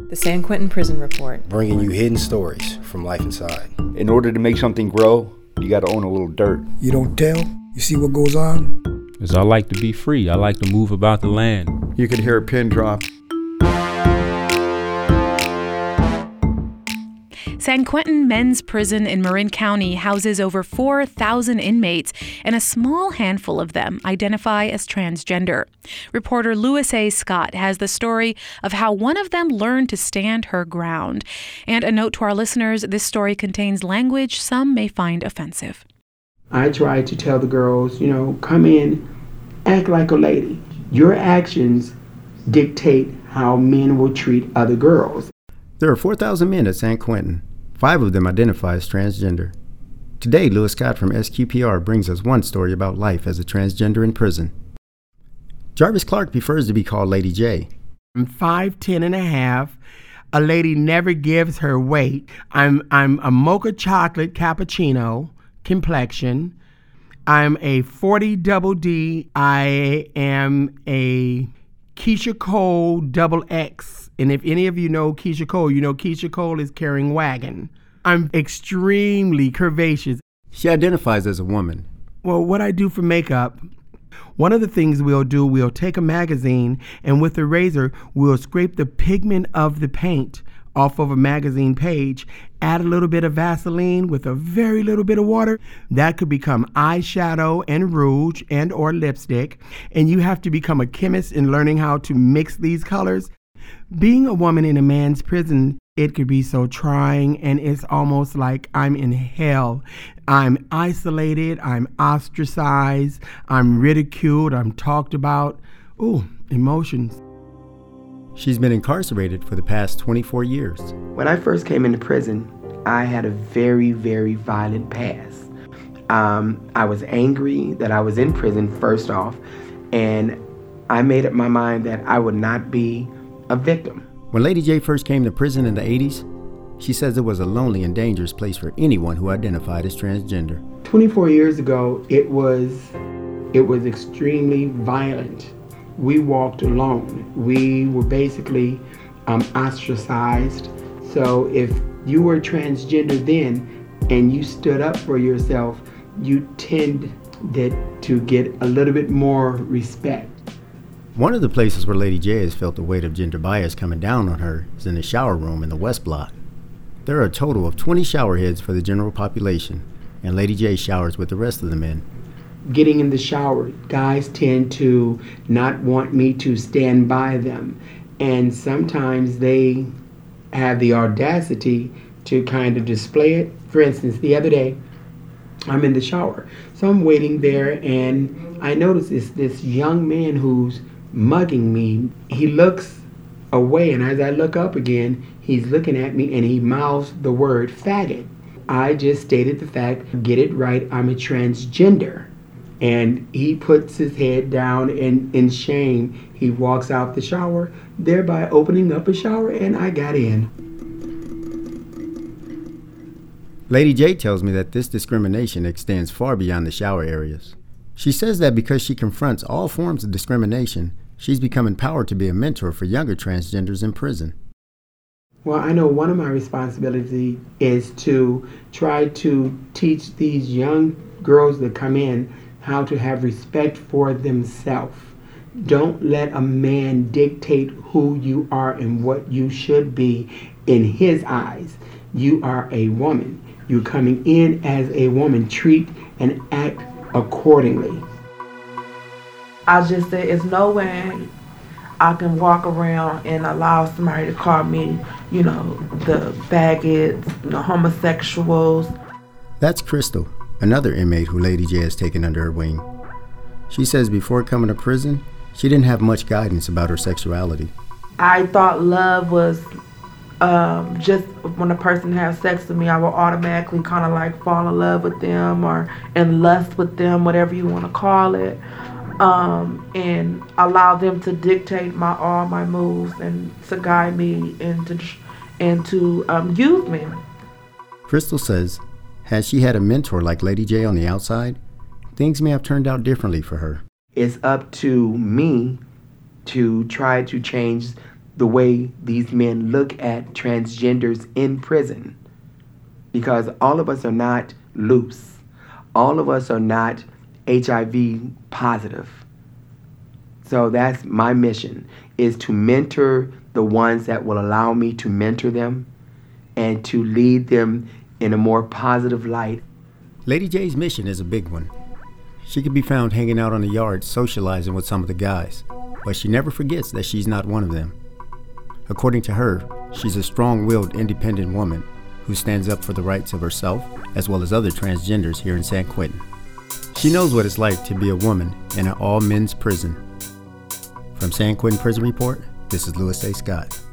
The San Quentin Prison Report. Bringing you hidden stories from life inside. In order to make something grow, you got to own a little dirt. You don't tell, you see what goes on? Because I like to be free. I like to move about the land. You could hear a pin drop. San Quentin Men's Prison in Marin County houses over 4,000 inmates, and a small handful of them identify as transgender. Reporter Louis A. Scott has the story of how one of them learned to stand her ground. And a note to our listeners, this story contains language some may find offensive. I try to tell the girls, come in, act like a lady. Your actions dictate how men will treat other girls. There are 4,000 men at San Quentin. 5 of them identify as transgender. Today, Louis Scott from SQPR brings us one story about life as a transgender in prison. Jarvis Clark prefers to be called Lady J. I'm 5'10" and a half. A lady never gives her weight. I'm a mocha chocolate cappuccino complexion. I'm a 40 double D. I am a Keisha Cole double X. And if any of you know Keisha Cole, you know Keisha Cole is carrying wagon. I'm extremely curvaceous. She identifies as a woman. Well, what I do for makeup, one of the things we'll take a magazine and with a razor, we'll scrape the pigment of the paint off of a magazine page, add a little bit of Vaseline with a very little bit of water. That could become eyeshadow and rouge and or lipstick. And you have to become a chemist in learning how to mix these colors. Being a woman in a man's prison, it could be so trying, and it's almost like I'm in hell. I'm isolated, I'm ostracized, I'm ridiculed, I'm talked about. Ooh, emotions. She's been incarcerated for the past 24 years. When I first came into prison, I had a very, very violent past. I was angry that I was in prison, first off, and I made up my mind that I would not be a victim. When Lady J first came to prison in the 80s, she says it was a lonely and dangerous place for anyone who identified as transgender. 24 years ago, it was extremely violent. We walked alone. We were basically ostracized. So if you were transgender then and you stood up for yourself, you tended to get a little bit more respect. One of the places where Lady J has felt the weight of gender bias coming down on her is in the shower room in the West Block. There are a total of 20 shower heads for the general population, and Lady J showers with the rest of the men. Getting in the shower, guys tend to not want me to stand by them, and sometimes they have the audacity to kind of display it. For instance, the other day, I'm in the shower, so I'm waiting there, and I notice this young man who's mugging me. He looks away, and as I look up again, he's looking at me and he mouths the word faggot. I just stated the fact, get it right, I'm a transgender. And he puts his head down and in shame, he walks out the shower, thereby opening up a shower, and I got in. Lady J tells me that this discrimination extends far beyond the shower areas. She says that because she confronts all forms of discrimination, she's become empowered to be a mentor for younger transgenders in prison. Well, I know one of my responsibilities is to try to teach these young girls that come in how to have respect for themselves. Don't let a man dictate who you are and what you should be in his eyes. You are a woman. You're coming in as a woman. Treat and act accordingly. I just said, it's no way I can walk around and allow somebody to call me, the faggots, the homosexuals. That's Crystal, another inmate who Lady J has taken under her wing. She says before coming to prison, she didn't have much guidance about her sexuality. I thought love was just when a person has sex with me, I will automatically kind of like fall in love with them or in lust with them, whatever you want to call it, and allow them to dictate all my moves and to guide me and to use me. Crystal says, had she had a mentor like Lady J on the outside, things may have turned out differently for her. It's up to me to try to change the way these men look at transgenders in prison. Because all of us are not loose. All of us are not HIV positive. So that's my mission, is to mentor the ones that will allow me to mentor them and to lead them in a more positive light. Lady J's mission is a big one. She can be found hanging out on the yard socializing with some of the guys, but she never forgets that she's not one of them. According to her, she's a strong-willed, independent woman who stands up for the rights of herself as well as other transgenders here in San Quentin. She knows what it's like to be a woman in an all-men's prison. From San Quentin Prison Report, this is Louis A. Scott.